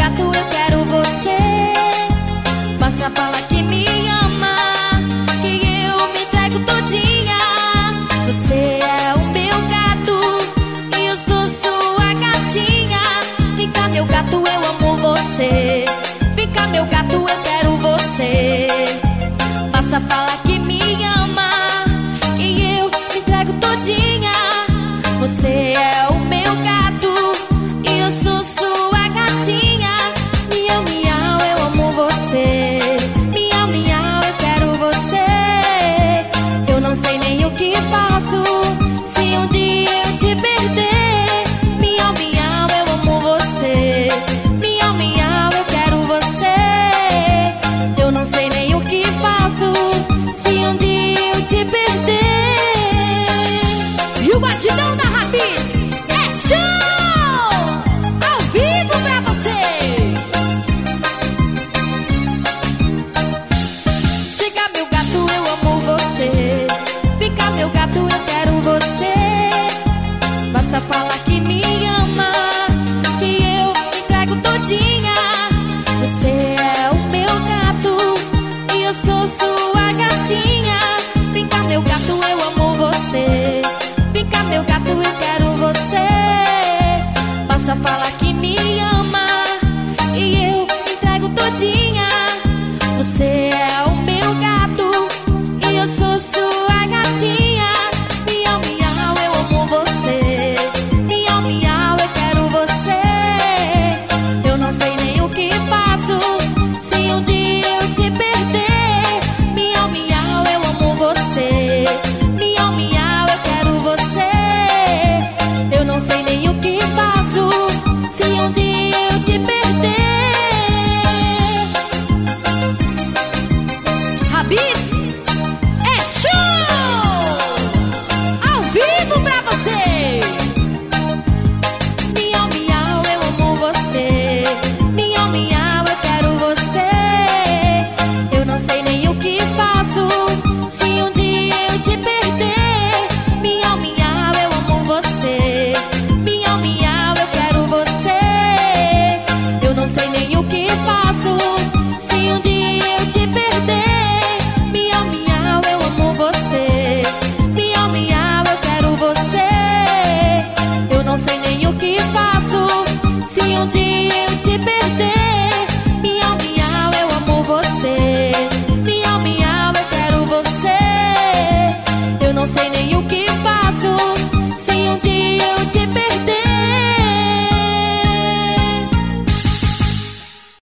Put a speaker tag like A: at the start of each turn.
A: gato, eu quero você. Basta falar que me ama, que eu me entrego todinha. Você é o meu gato e eu sou sua gatinha. Fica meu gato, eu amo você. Fica meu gato, eu quero você. Basta falar que me ama, que eu me entrego todinha. Você é o meu gato e eu sou sua gatinha. Miau, miau, eu amo você. Miau, miau, eu quero você. Eu não sei nem o que faço se um dia eu te perder. Miau, miau, eu amo você. Miau, miau, eu quero você. Eu não sei nem o que faço se um dia eu te perder. E o batidão da Rabis é show! Ao vivo pra você. Chega meu gato, eu amo você. Fica meu gato, eu quero você. Basta falar que me ama, que eu me entrego todinha. Você é o meu gato e eu sou sua gatinha. Fica meu gato, eu amo você. Fica meu gato, eu quero você. Basta falar que me ama, que eu me entrego todinha. Você é o meu gato e eu sou sua gatinha. Miau, miau, eu amo você. Miau, miau, eu quero você. Eu não sei nem o que faço se um dia eu te perder. Miau, miau, eu amo você. Miau, miau, eu quero você. Eu não sei nem o que faço se um dia eu te perder. Rabis é show! Ao vivo pra você. Miau, miau, eu amo você. Miau, miau, eu quero você. Eu não sei nem o que faço se um dia eu te perder. Miau, miau, eu amo você. Miau, miau, eu quero você. Eu não sei nem o que faço se um dia eu te perder. Miau, miau, eu amo você. Miau, miau, eu quero você. Eu não sei nem o que faço se um dia eu te perder. Miau, miau, eu amo você. Miau, miau, eu quero você. Eu não sei nem o que faço se um dia eu te perder.